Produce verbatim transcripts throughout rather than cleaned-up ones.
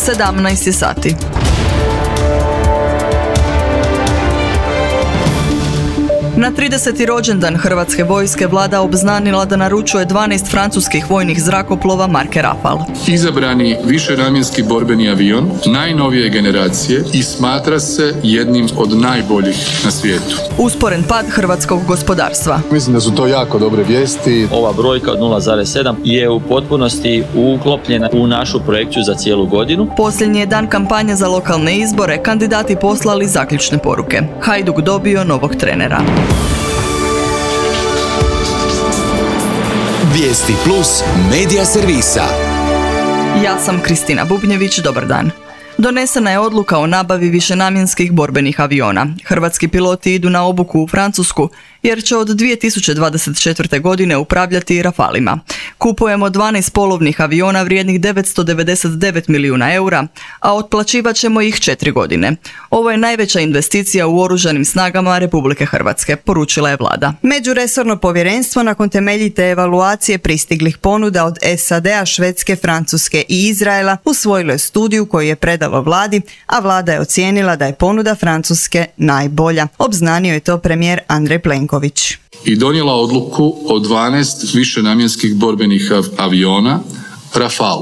sedamnaest sati. Na trideseti rođendan Hrvatske vojske vlada obznanila da naručuje dvanaest francuskih vojnih zrakoplova marke Rafale. Izabrani višenamjenski borbeni avion najnovije generacije i smatra se jednim od najboljih na svijetu. Usporen pad hrvatskog gospodarstva. Mislim da su to jako dobre vijesti. Ova brojka od nula zarez sedam je u potpunosti uklopljena u našu projekciju za cijelu godinu. Posljednji je dan kampanje za lokalne izbore, kandidati poslali zaključne poruke. Hajduk dobio novog trenera. Vijesti plus medija servisa. Ja sam Kristina Bubnjević, dobar dan. Donesena je odluka o nabavi višenamjenskih borbenih aviona. Hrvatski piloti idu na obuku u Francusku jer će od dvije tisuće dvadeset četvrte. godine upravljati Rafalima. Kupujemo dvanaest polovnih aviona vrijednih devetsto devedeset devet milijuna eura, a otplaćivat ćemo ih četiri godine. Ovo je najveća investicija u oružanim snagama Republike Hrvatske, poručila je vlada. Međuresorno povjerenstvo nakon temeljite evaluacije pristiglih ponuda od S A D-a, Švedske, Francuske i Izraela usvojilo je studiju koju je predalo vladi, a vlada je ocijenila da je ponuda Francuske najbolja. Obznanio je to premijer Andrej Plenković. I donijela odluku o dvanaest višenamjenskih borbenih aviona Rafale,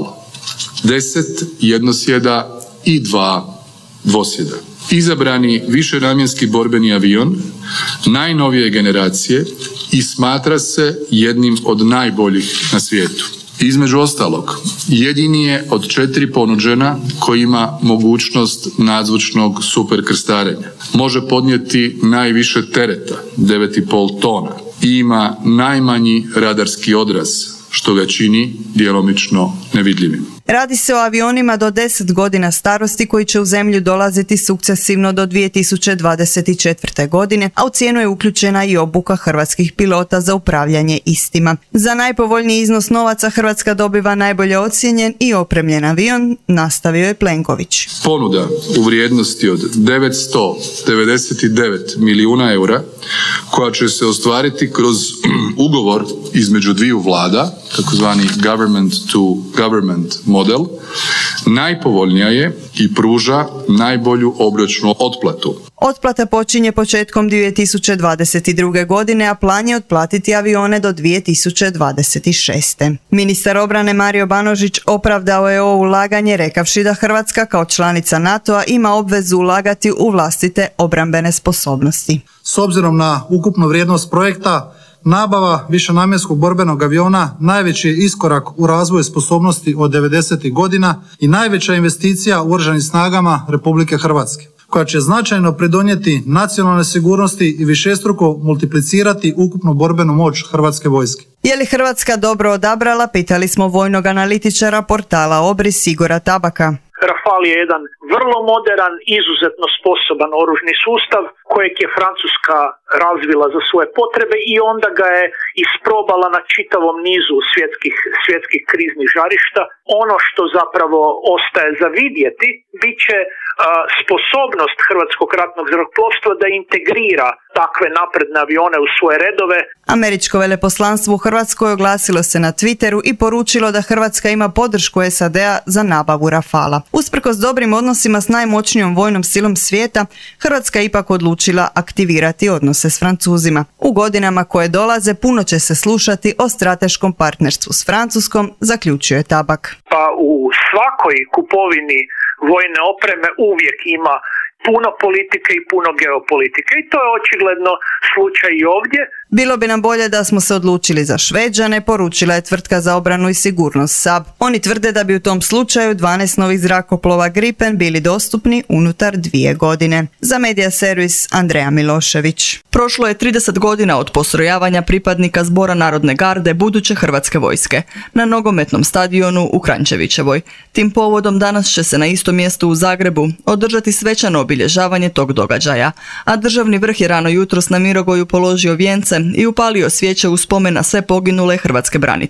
deset jednosjeda i dva dvosjeda. Izabrani višenamjenski borbeni avion najnovije generacije i smatra se jednim od najboljih na svijetu. Između ostalog, jedini je od četiri ponuđena koji ima mogućnost nadzvučnog superkrstarenja. Može podnijeti najviše tereta, devet i pol tona, i ima najmanji radarski odraz, što ga čini djelomično nevidljivim. Radi se o avionima do deset godina starosti koji će u zemlju dolaziti sukcesivno do dvije tisuće dvadeset četvrte. godine, a u cijenu je uključena i obuka hrvatskih pilota za upravljanje istima. Za najpovoljniji iznos novaca Hrvatska dobiva najbolje ocijenjen i opremljen avion, nastavio je Plenković. Ponuda u vrijednosti od devetsto devedeset devet milijuna eura, koja će se ostvariti kroz ugovor između dviju vlada, takozvani government to government model, najpovoljnija je i pruža najbolju obročnu otplatu. Otplata počinje početkom dvije tisuće dvadeset druge. godine, a plan je otplatiti avione do dvije tisuće dvadeset šeste. Ministar obrane Mario Banožić opravdao je ovo ulaganje rekavši da Hrvatska kao članica NATO-a ima obvezu ulagati u vlastite obrambene sposobnosti. S obzirom na ukupnu vrijednost projekta, nabava višenamjenskog borbenog aviona najveći je iskorak u razvoju sposobnosti od devedesetih godina i najveća investicija u oružanim snagama Republike Hrvatske, koja će značajno pridonijeti nacionalnoj sigurnosti i višestruko multiplicirati ukupnu borbenu moć Hrvatske vojske. Je li Hrvatska dobro odabrala, pitali smo vojnog analitičara portala Obris Igora Tabaka. Rafale je jedan vrlo modern, izuzetno sposoban oružni sustav kojeg je Francuska razvila za svoje potrebe i onda ga je isprobala na čitavom nizu svjetskih, svjetskih kriznih žarišta. Ono što zapravo ostaje za vidjeti bit će uh, sposobnost hrvatskog ratnog zrakoplovstva da integrira takve napredne avione u svoje redove. Američko veleposlanstvo u Hrvatskoj oglasilo se na Twitteru i poručilo da Hrvatska ima podršku S A D-a za nabavu Rafala. Usprkos dobrim odnosima s najmoćnijom vojnom silom svijeta, Hrvatska je ipak odlučila aktivirati odnose s Francuzima. U godinama koje dolaze puno će se slušati o strateškom partnerstvu s Francuskom, zaključio je Tabak. Pa u svakoj kupovini vojne opreme uvijek ima puno politike i puno geopolitike i to je očigledno slučaj i ovdje. Bilo bi nam bolje da smo se odlučili za Šveđane, poručila je tvrtka za obranu i sigurnost S A B. Oni tvrde da bi u tom slučaju dvanaest novih zrakoplova Gripen bili dostupni unutar dvije godine. Za Medija servis Andreja Milošević. Prošlo je trideset godina od postrojavanja pripadnika Zbora narodne garde buduće Hrvatske vojske na nogometnom stadionu u Kranjčevićevoj. Tim povodom danas će se na istom mjestu u Zagrebu održati svečano obilježavanje tog događaja, a državni vrh je rano jutros na Mirogoju položio vijence i upalio svijeće u spomen na sve poginule hrvatske branitelje.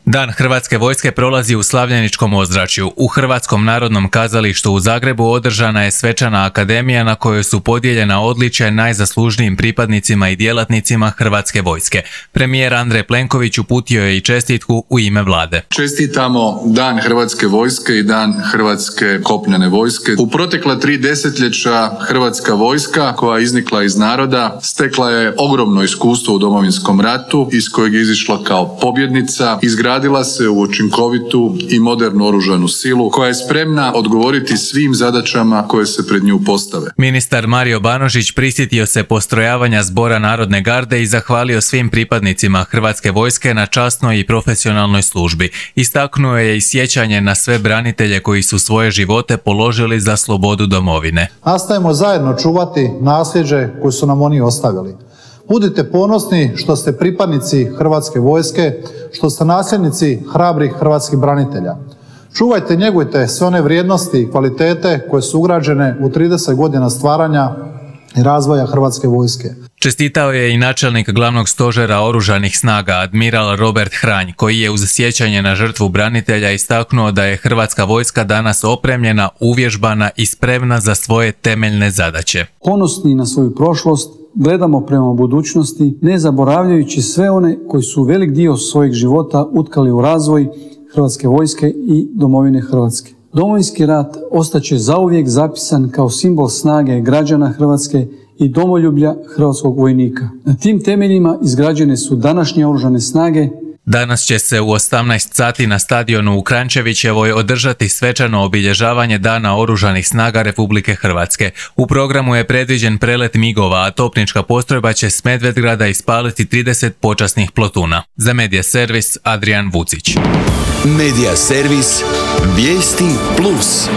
Dan Hrvatske vojske prolazi u slavljeničkom ozračju. U Hrvatskom narodnom kazalištu u Zagrebu održana je svečana akademija na kojoj su podijeljena odličja najzaslužnijim pripadnicima i djelatnicima Hrvatske vojske. Premijer Andrej Plenković uputio je i čestitku u ime vlade. Čestitamo Dan Hrvatske vojske i Dan Hrvatske kopnene vojske. U protekla tri desetljeća Hrvatska vojska, koja je iznikla iz naroda, stekla je ogromno iskustvo u Domovinskom ratu, iz kojeg je izišla kao pobjednica, izgradila se u učinkovitu i modernu oružanu silu koja je spremna odgovoriti svim zadaćama koje se pred nju postave. Ministar Mario Banožić prisjetio se postrojavanja Zbora Narodne garde i zahvalio svim pripadnicima Hrvatske vojske na časnoj i profesionalnoj službi. Istaknuo je i sjećanje na sve branitelje koji su svoje živote položili za slobodu domovine. Nastajemo zajedno čuvati nasljeđe koje su nam oni ostavili. Budite ponosni što ste pripadnici Hrvatske vojske, što ste nasljednici hrabrih hrvatskih branitelja. Čuvajte, njegujte sve one vrijednosti i kvalitete koje su ugrađene u trideset godina stvaranja i razvoja Hrvatske vojske. Čestitao je i načelnik glavnog stožera oružanih snaga, admiral Robert Hranj, koji je uz sjećanje na žrtvu branitelja istaknuo da je Hrvatska vojska danas opremljena, uvježbana i spremna za svoje temeljne zadaće. Ponosni na svoju prošlost, gledamo prema budućnosti, ne zaboravljajući sve one koji su velik dio svojeg života utkali u razvoj Hrvatske vojske i domovine Hrvatske. Domovinski rat ostaće zauvijek zapisan kao simbol snage građana Hrvatske i domoljublja hrvatskog vojnika. Na tim temeljima izgrađene su današnje oružane snage. Danas će se u osamnaest sati na stadionu u Kranjčevićevoj održati svečano obilježavanje Dana oružanih snaga Republike Hrvatske. U programu je predviđen prelet migova, a topnička postrojba će s Medvedgrada ispaliti trideset počasnih plotuna. Za Medija servis Adrian Vucić. Medija servis Vijesti plus.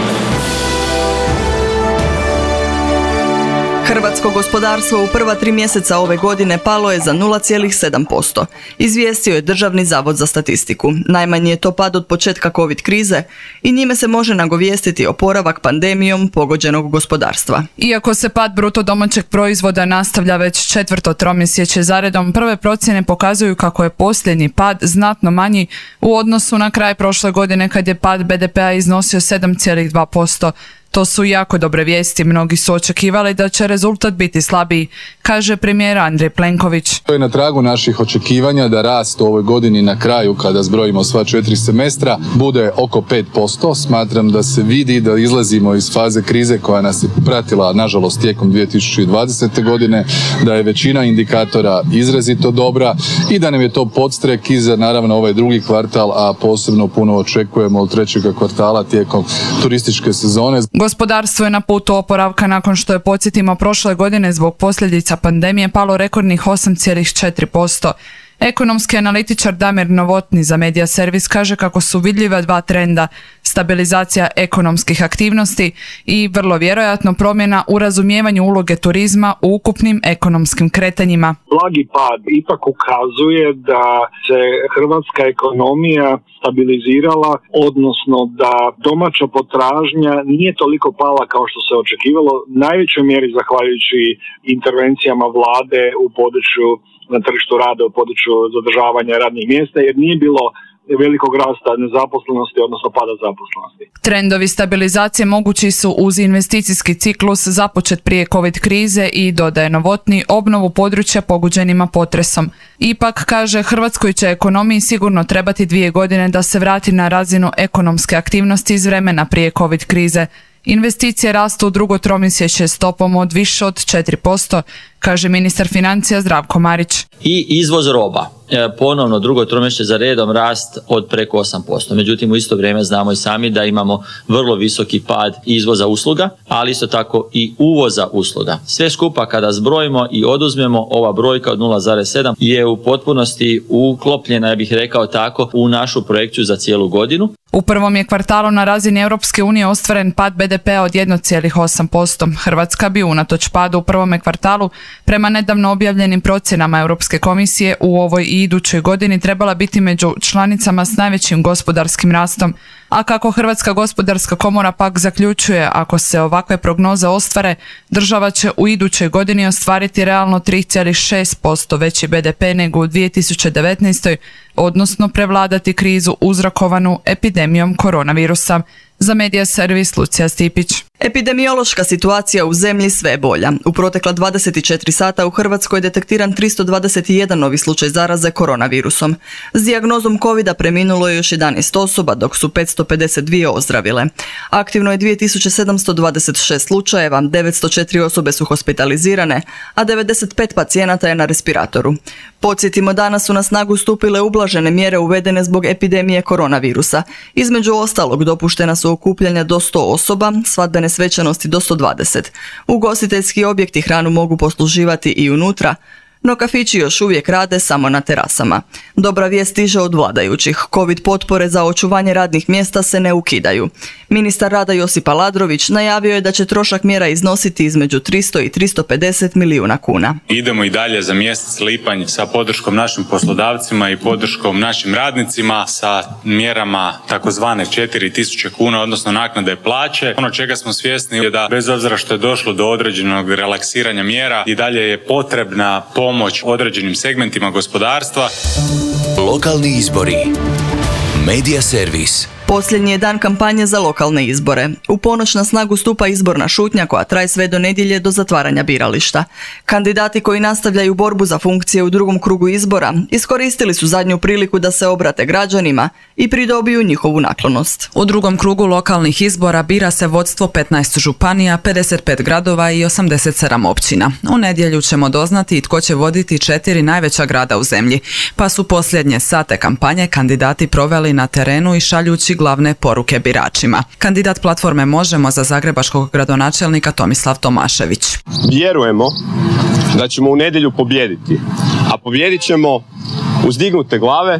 Hrvatsko gospodarstvo u prva tri mjeseca ove godine palo je za nula zarez sedam posto, izvijestio je Državni zavod za statistiku. Najmanji je to pad od početka COVID krize i njime se može nagovijestiti oporavak pandemijom pogođenog gospodarstva. Iako se pad bruto domaćeg proizvoda nastavlja već četvrto tromjesečje zaredom, prve procjene pokazuju kako je posljednji pad znatno manji u odnosu na kraj prošle godine kad je pad be de pea iznosio sedam zarez dva posto. To su jako dobre vijesti, mnogi su očekivali da će rezultat biti slabiji, kaže premijer Andrej Plenković. To je na tragu naših očekivanja da rast u ovoj godini na kraju, kada zbrojimo sva četiri semestra, bude oko pet posto. Smatram da se vidi da izlazimo iz faze krize koja nas je pratila, nažalost, tijekom dvije tisuće dvadesete. godine, da je većina indikatora izrazito dobra i da nam je to podstrek i za naravno ovaj drugi kvartal, a posebno puno očekujemo od trećega kvartala tijekom turističke sezone. Gospodarstvo je na putu oporavka nakon što je, podsjetimo, prošle godine zbog posljedica pandemije palo rekordnih osam zarez četiri posto. Ekonomski analitičar Damir Novotny za Medija servis kaže kako su vidljiva dva trenda: stabilizacija ekonomskih aktivnosti i vrlo vjerojatno promjena u razumijevanju uloge turizma u ukupnim ekonomskim kretanjima. Blagi pad ipak ukazuje da se hrvatska ekonomija stabilizirala, odnosno da domaća potražnja nije toliko pala kao što se očekivalo, u najvećoj mjeri zahvaljujući intervencijama vlade u području na tržištu rada, u području zadržavanja radnih mjesta, jer nije bilo velikog rasta nezaposlenosti, odnosno pada zaposlenosti. Trendovi stabilizacije mogući su uz investicijski ciklus započet prije COVID krize i, dodaje Novotny, obnovu područja pogođenima potresom. Ipak, kaže, hrvatskoj će ekonomiji sigurno trebati dvije godine da se vrati na razinu ekonomske aktivnosti iz vremena prije COVID krize. Investicije rastu u drugo tromjesečje stopom od više od četiri posto, kaže ministar financija Zdravko Marić. I izvoz roba, ponovno drugo tromjesečje za redom rast od preko osam posto. Međutim, u isto vrijeme znamo i sami da imamo vrlo visoki pad izvoza usluga, ali isto tako i uvoza usluga. Sve skupa kada zbrojimo i oduzmemo, ova brojka od nula zarez sedam je u potpunosti uklopljena, ja bih rekao tako, u našu projekciju za cijelu godinu. U prvom je kvartalu na razini Europske unije ostvaren pad be de pea od jedan zarez osam posto. Hrvatska bi unatoč padu u prvome kvartalu prema nedavno objavljenim procjenama Europske komisije u ovoj i idućoj godini trebala biti među članicama s najvećim gospodarskim rastom. A kako Hrvatska gospodarska komora pak zaključuje, ako se ovakve prognoze ostvare, država će u idućoj godini ostvariti realno tri zarez šest posto veći be de pe nego u dvije tisuće devetnaestoj. odnosno prevladati krizu uzrokovanu epidemijom koronavirusa. Za Medija servis Lucija Stipić. Epidemiološka situacija u zemlji sve je bolja. U protekla dvadeset četiri sata u Hrvatskoj je detektiran tristo dvadeset jedan novi slučaj zaraze koronavirusom. S dijagnozom covida preminulo je još jedanaest osoba, dok su petsto pedeset dvije ozdravile. Aktivno je dvije tisuće sedamsto dvadeset šest slučajeva, devetsto četiri osobe su hospitalizirane, a devedeset pet pacijenata je na respiratoru. Podsjetimo, danas su na snagu stupile ublažene mjere uvedene zbog epidemije koronavirusa. Između ostalog, dopuštena su okupljanja do sto osoba, svadbene svečanosti do sto dvadeset. Ugostiteljski objekti hranu mogu posluživati i unutra, no kafići još uvijek rade samo na terasama. Dobra vijest stiže od vladajućih. Covid potpore za očuvanje radnih mjesta se ne ukidaju. Ministar rada Josip Aladrović najavio je da će trošak mjera iznositi između tristo i tristo pedeset milijuna kuna. Idemo i dalje za mjesec lipanj sa podrškom našim poslodavcima i podrškom našim radnicima sa mjerama takozvane četiri tisuće kuna, odnosno naknade plaće. Ono čega smo svjesni je da bez obzira što je došlo do određenog relaksiranja mjera, i dalje je potrebna pomoć određenim segmentima gospodarstva. Lokalni izbori. Medija servis. Posljednji je dan kampanje za lokalne izbore. U ponoć na snagu stupa izborna šutnja koja traje sve do nedjelje do zatvaranja birališta. Kandidati koji nastavljaju borbu za funkcije u drugom krugu izbora iskoristili su zadnju priliku da se obrate građanima i pridobiju njihovu naklonost. U drugom krugu lokalnih izbora bira se vodstvo petnaest županija, pedeset pet gradova i osamdeset sedam općina. U nedjelju ćemo doznati tko će voditi četiri najveća grada u zemlji, pa su posljednje sate kampanje kandidati proveli na terenu i šaljući glavne poruke biračima. Kandidat platforme Možemo za zagrebačkog gradonačelnika Tomislav Tomašević. Vjerujemo da ćemo u nedjelju pobijediti, a pobijedit ćemo uzdignute glave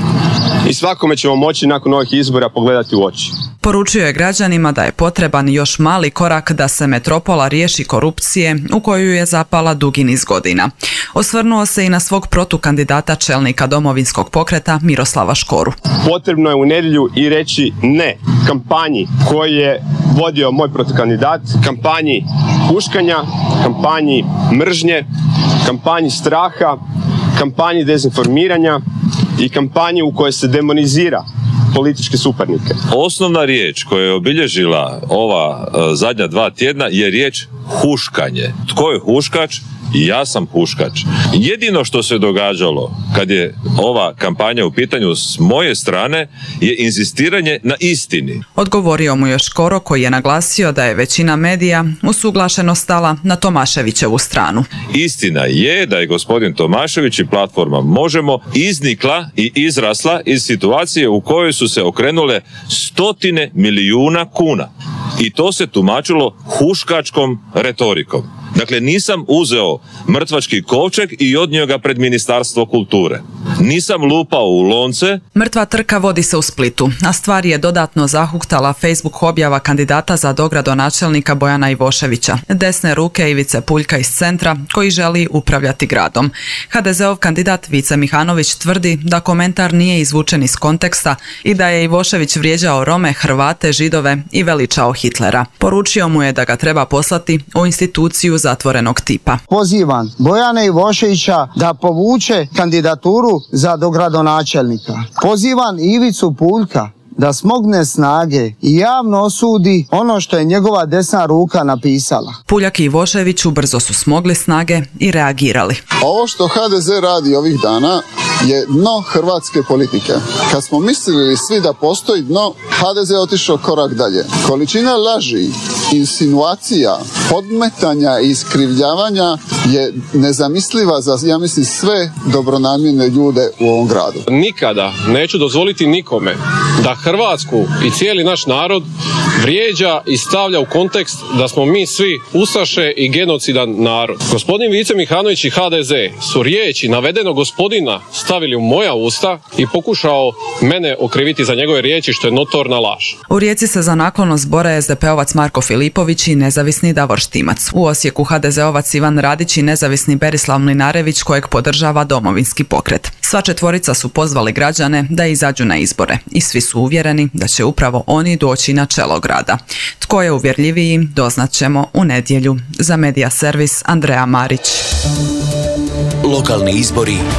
i svakome ćemo moći nakon ovih izbora pogledati u oči. Poručio je građanima da je potreban još mali korak da se metropola riješi korupcije u koju je zapala dugi niz godina. Osvrnuo se i na svog protukandidata čelnika Domovinskog pokreta Miroslava Škoru. Potrebno je u nedjelju i reći ne kampanji koju je vodio moj protukandidat, kampanji huškanja, kampanji mržnje, kampanji straha, kampanji dezinformiranja i kampanji u kojoj se demonizira političke suparnike. Osnovna riječ koja je obilježila ova uh, zadnja dva tjedna je riječ huškanje. Tko je huškač? Ja sam huškač. Jedino što se događalo kad je ova kampanja u pitanju s moje strane je inzistiranje na istini. Odgovorio mu je Škoro, koji je naglasio da je većina medija usuglašeno stala na Tomaševićevu stranu. Istina je da je gospodin Tomašević i platforma Možemo iznikla i izrasla iz situacije u kojoj su se okrenule stotine milijuna kuna. I to se tumačilo huškačkom retorikom. Dakle, nisam uzeo mrtvački kovčeg i odnio ga pred Ministarstvo kulture. Nisam lupao u lonce. Mrtva trka vodi se u Splitu, a stvar je dodatno zahuktala Facebook objava kandidata za dogradonačelnika Bojana Ivoševića, desne ruke Ivice Puljka iz centra, koji želi upravljati gradom. ha de zeov kandidat Vice Mihanović tvrdi da komentar nije izvučen iz konteksta i da je Ivošević vrijeđao Rome, Hrvate, Židove i veličao Hitlera. Poručio mu je da ga treba poslati u instituciju zatvorenog tipa. Pozivam Bojana Ivoševića da povuče kandidaturu za dogradonačelnika. Pozivam Ivicu Puljka da smogne snage i javno osudi ono što je njegova desna ruka napisala. Puljak i Ivošević ubrzo su smogli snage i reagirali. Ovo što ha de ze radi ovih dana je dno hrvatske politike. Kad smo mislili svi da postoji dno, ha de ze otišao korak dalje. Količina laži, insinuacija, podmetanja i iskrivljavanja je nezamisliva za, ja mislim, sve dobronamjerne ljude u ovom gradu. Nikada neću dozvoliti nikome da Hrvatsku i cijeli naš narod vrijeđa i stavlja u kontekst da smo mi svi ustaše i genocidan narod. Gospodin Vice Mihanović i ha de ze su riječi navedenog gospodina stavili u moja usta i pokušao mene okriviti za njegove riječi, što je notorna laž. U Rijeci se za naklonost bore es de pe ovac Marko Filipović i nezavisni Davor Štimac. U Osijeku ha de ze ovac Ivan Radić i nezavisni Berislav Mlinarević, kojeg podržava Domovinski pokret. Sva četvorica su pozvali građane da izađu na izbore i svi su uvjereni da će upravo oni doći na čelo grada. Tko je uvjerljiviji, doznaćemo u nedjelju. Za Medija servis Andreja Marić. Lokalni izbori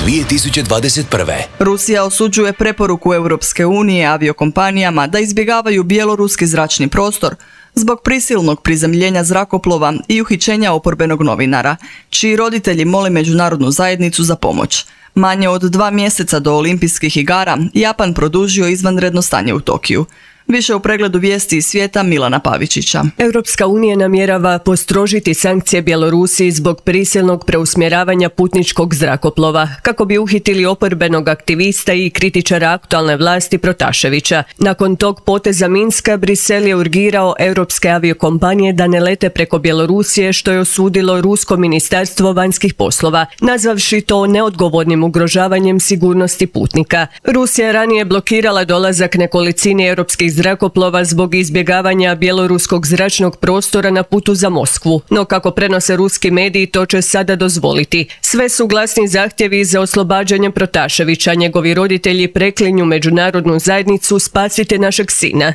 dvije tisuće dvadeset prve. Rusija osuđuje preporuku Europske unije aviokompanijama da izbjegavaju bjeloruski zračni prostor zbog prisilnog prizemljenja zrakoplova i uhićenja oporbenog novinara, čiji roditelji mole međunarodnu zajednicu za pomoć. Manje od dva mjeseca do olimpijskih igara, Japan produžio izvanredno stanje u Tokiju. Više u pregledu vijesti iz svijeta Milana Pavičića. Europska unija namjerava postrožiti sankcije Bjelorusiji zbog prisilnog preusmjeravanja putničkog zrakoplova, kako bi uhitili oporbenog aktivista i kritičara aktualne vlasti Protaševića. Nakon tog poteza Minska, Brisel je urgirao europske aviokompanije da ne lete preko Bjelorusije, što je osudilo Rusko ministarstvo vanjskih poslova, nazvavši to neodgovornim ugrožavanjem sigurnosti putnika. Rusija ranije blokirala dolazak nekolicini europskih zrakoplova zbog izbjegavanja bjeloruskog zračnog prostora na putu za Moskvu. No kako prenose ruski mediji, to će sada dozvoliti. Sve su glasni zahtjevi za oslobađanje Protaševića. Njegovi roditelji preklinju međunarodnu zajednicu: spasite našeg sina.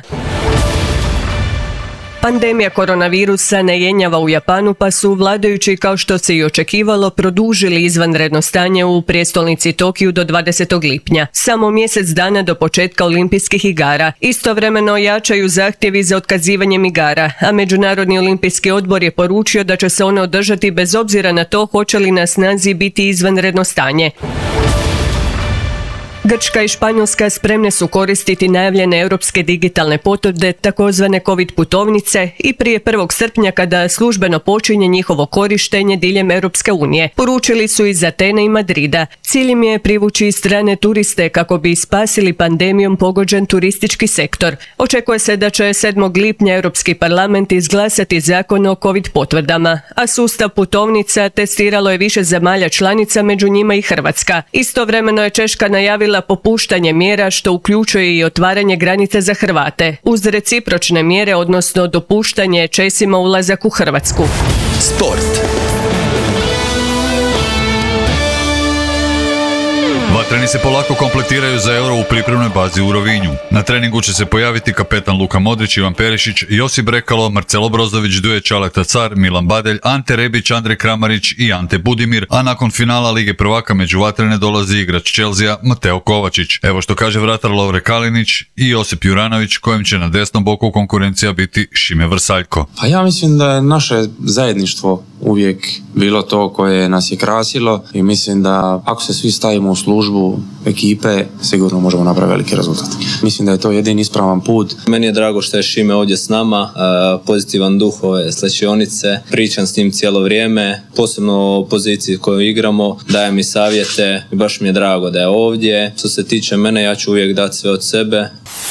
Pandemija koronavirusa ne jenjava u Japanu, pa su vladajući, kao što se i očekivalo, produžili izvanredno stanje u prijestolnici Tokiju do dvadesetog lipnja, samo mjesec dana do početka olimpijskih igara. Istovremeno jačaju zahtjevi za otkazivanjem igara, a Međunarodni olimpijski odbor je poručio da će se one održati bez obzira na to hoće li na snazi biti izvanredno stanje. Grčka i Španjolska spremne su koristiti najavljene europske digitalne potvrde, takozvane COVID putovnice, i prije prvog srpnja, kada službeno počinje njihovo korištenje diljem Europske unije. Poručili su iz Atene i Madrida. Cilj im je privući strane turiste kako bi spasili pandemijom pogođen turistički sektor. Očekuje se da će sedmog lipnja Europski parlament izglasati zakon o COVID potvrdama, a sustav putovnica testiralo je više zemalja članica, među njima i Hrvatska. Istovremeno je Češka najavila popuštanje mjera, što uključuje i otvaranje granice za Hrvate, uz recipročne mjere, odnosno dopuštanje Česima ulazak u Hrvatsku. Sport. Vatreni se polako kompletiraju za Euro u pripremnoj bazi u Rovinju. Na treningu će se pojaviti kapetan Luka Modrić, Ivan Perišić, Josip Brekalo, Marcelo Brozović, Duje Čaleta Car, Milan Badelj, Ante Rebić, Andrej Kramarić i Ante Budimir, a nakon finala Lige prvaka među Vatrene dolazi igrač Chelsea Mateo Kovačić. Evo što kaže vratar Lovre Kalinić i Josip Juranović, kojem će na desnom boku konkurencija biti Šime Vrsaljko. Pa ja mislim da je naše zajedništvo uvijek bilo to koje nas je krasilo i mislim da ako se svi stavimo u službu ekipe, sigurno možemo napraviti veliki rezultat. Mislim da je to jedini ispravan put. Meni je drago što je Šime ovdje s nama, pozitivan duh ove slačionice, pričam s njim cijelo vrijeme, posebno o poziciji koju igramo, daje mi savjete i baš mi je drago da je ovdje. Što se tiče mene, ja ću uvijek dati sve od sebe.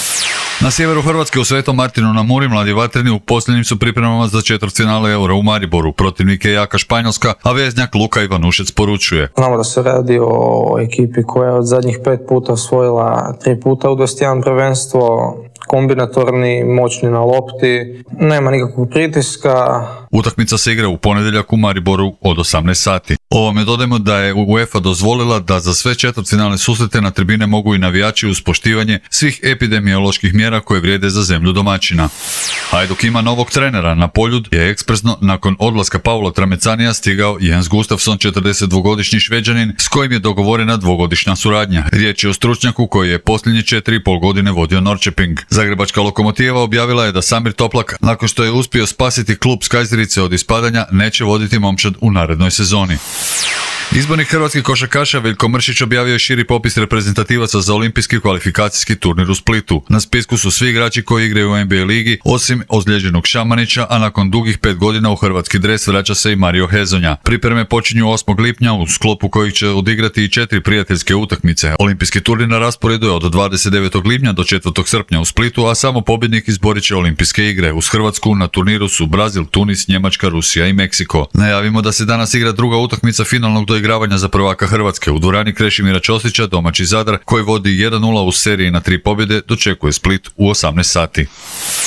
Na sjeveru Hrvatske u Svetom Martinu na Muri mladi vatreni u posljednjim su pripremama za četvrtfinale Eura u Mariboru. Protivnik je jaka Španjolska, a veznjak Luka Ivanušec poručuje: Znamo da se radi o ekipi koja je od zadnjih pet puta osvojila tri puta u dvadeset jedan prvenstvo, kombinatorni, moćni na lopti, nema nikakvog pritiska. Utakmica se igra u ponedjeljak u Mariboru od osamnaest sati. Ovome dodajmo da je UEFA dozvolila da za sve četvrtfinalne susrete na tribine mogu i navijači uz poštivanje svih epidemioloških mjera koje vrijede za zemlju domaćina. Hajduk ima novog trenera. Na Poljud je ekspresno nakon odlaska Paula Tramecanija stigao Jens Gustafsson, četrdesetdvogodišnji Šveđanin s kojim je dogovorena dvogodišnja suradnja. Riječ je o stručnjaku koji je posljednje četiri i pol godine vodio Norrköping. Zagrebačka Lokomotiva objavila je da Samir Toplak, nakon što je uspio spasiti klub s Kajzerice od ispadanja, neće voditi momčad u narednoj sezoni. Izbornik hrvatskih košarkaša Veljko Mršić objavio je širi popis reprezentativaca za olimpijski kvalifikacijski turnir u Splitu. Na spisku su svi igrači koji igraju u N B A ligi, osim ozlijeđenog Šamanića, a nakon dugih pet godina u hrvatski dres vraća se i Mario Hezonja. Pripreme počinju osmog lipnja, u sklopu kojih će odigrati i četiri prijateljske utakmice. Olimpijski turnir na rasporedu je od dvadeset devetog lipnja do četvrtog srpnja u Splitu, a samo pobjednik izborit će olimpijske igre. Uz Hrvatsku na turniru su Brazil, Tunis, Njemačka, Rusija i Meksiko. Najavimo da se danas igra druga utakmica finalnog doigravanja za prvaka Hrvatske. U dvorani Krešimira Ćosića domaći Zadar, koji vodi jedan nula u seriji na tri pobjede, dočekuje Split u osamnaest sati.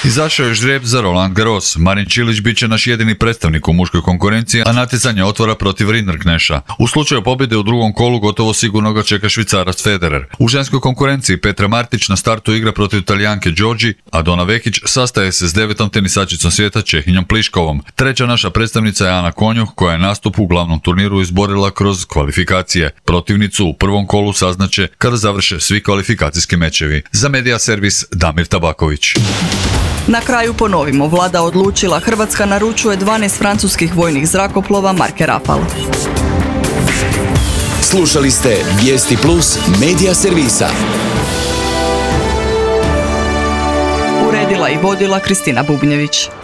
Izašao je ždrijeb za Roland Garros. Marin Čilić bit će naš jedini predstavnik u muškoj konkurenciji, a natjecanje otvara protiv Rinderkneša. U slučaju pobjede u drugom kolu gotovo sigurno ga čeka Švicarac Federer. U ženskoj konkurenciji Petra Martić na startu igra protiv Talijanke Đorđi, a Dona Vekić sastaje se s devetom tenisačicom svijeta Čehinjom Pliškovom. Treća naša predstavnica je Ana Konjuh, koja je nastup u glavnom turniru izborila kroz kvalifikacije. Protivnicu u prvom kolu saznaće kada završe svi kvalifikacijski mečevi. Za Media Servis Damir Tabaković. Na kraju ponovimo, vlada odlučila, Hrvatska naručuje dvanaest francuskih vojnih zrakoplova marke Rafale. Slušali ste Vijesti Plus Media Servisa. Uredila i vodila Kristina Bubnjević.